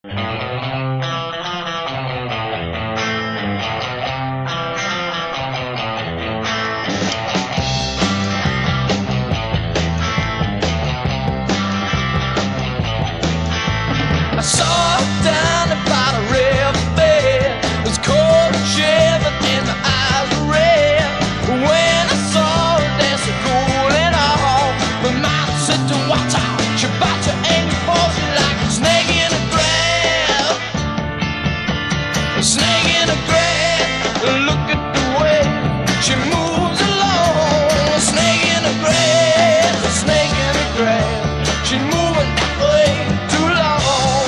I saw her down by the riverbed. It was cold and shivered and the eyes were red. When I saw her dancing cool and all, my mouth said to watch out. She bites you and you fall, she like a snake in the grass. A snake in the grass. Look at the way she moves along. A snake in the grass. A snake in the grass. She's moving that way too long.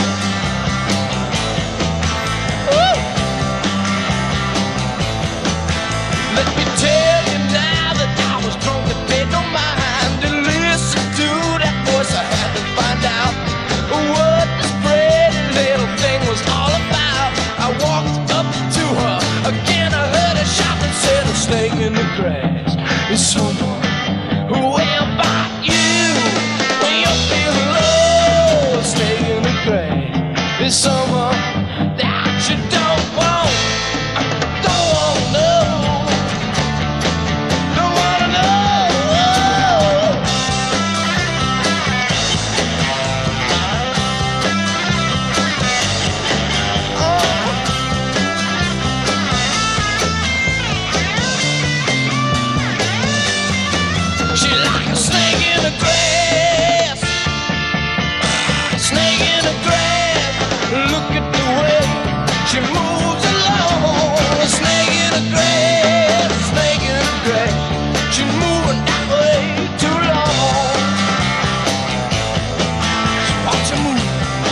Let me tell you now that I was drunk and paid no mind to listen to that voice. I had to find out what this pretty little thing was all about. I walked up to her again. I heard her shout and said, "A snake in the grass is someone who will bite you when you're feeling low. A snake in the grass is someone that you don't want. Don't want to know. Don't want to know." She like a snake in the grass. Snake in the grass. Look at the way she moves along. A snake in the grass. A snake in the grass. She's moving that way too long. So watch her move.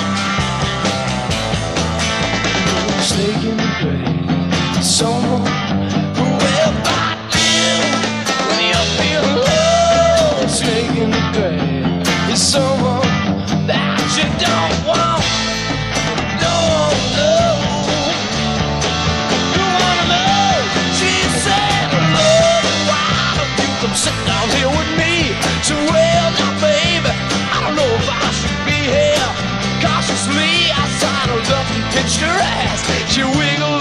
Snake in the grass. Someone who will bite you when you're feeling low. Snake in the grass is someone that you don't want. Don't want to know. Don't want to know. She said, "Love, why don't you come sit down here with me?" So, well, now, baby, I don't know if I should be here. Cautiously, I sidled up and pinched her ass. She wiggled